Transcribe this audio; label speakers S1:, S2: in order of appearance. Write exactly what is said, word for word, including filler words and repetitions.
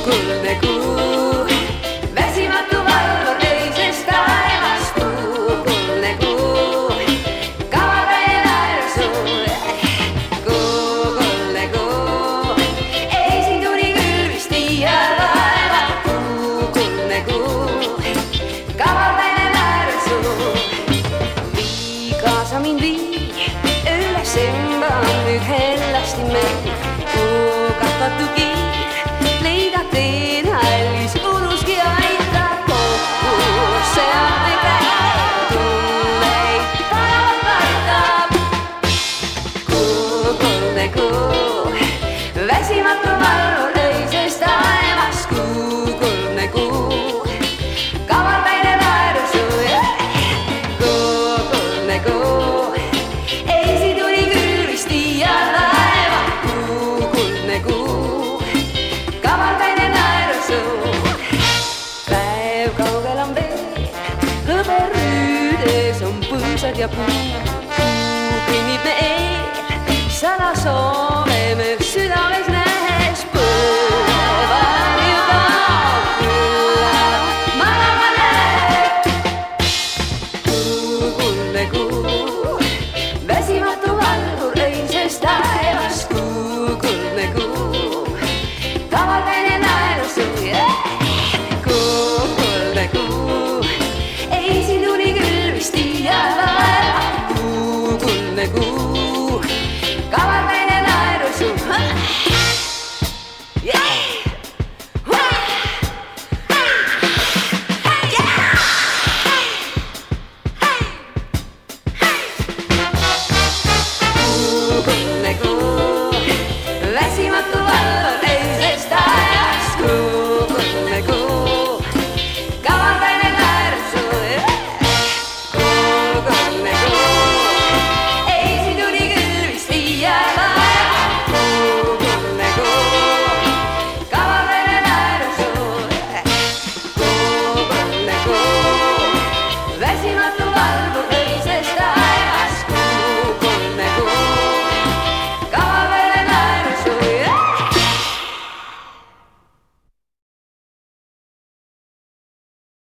S1: kuldne kuu, väsimatu valvur öisest taevast. Kuu, kuldne kuu, kavaldaja naerusuu. Kuu, kuldne kuu, ei siin tuli küll vist iial vaeva. Kuu, kuldne kuu, kavaldaja naerusuu. Vii kaasa mind vii, üles emba nüüd hellasti meil. Kuu kahvatu kiir, leida teen hallis unuski aita kokku. Sealt ei käi, tunneid tänavad aitab. Kuu, kuldne kuu, väsimatu valvur öisest taevast. Kuu, kuldne kuu, kavaldaja naerusuu. Kuu, kuldne kuu, ei siin tuli küll vist iial vaeva. Kuu, kuldne kuu, kavaldaja naerusuu. Päev kaugel on veel, hõberüüdes on põõsad ja puu. Kuu kõnnib me eel, salasoo.